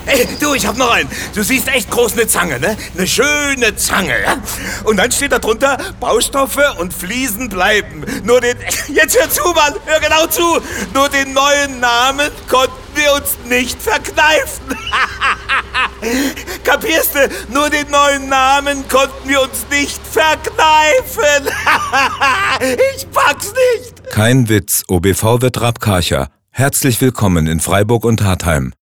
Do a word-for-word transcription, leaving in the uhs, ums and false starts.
Ey, du, ich hab noch einen. Du siehst echt groß eine Zange, ne? Eine schöne Zange, ja? Und dann steht da drunter, Baustoffe und Fliesen bleiben. Nur den... Jetzt hör zu, Mann, hör genau zu. Nur den neuen Namen konnten wir uns nicht verkneifen. Kapierst du? Nur den neuen Namen konnten wir uns nicht verkneifen. Ich pack's nicht. Kein Witz, O B V wird Rabkarcher. Herzlich willkommen in Freiburg und Hartheim.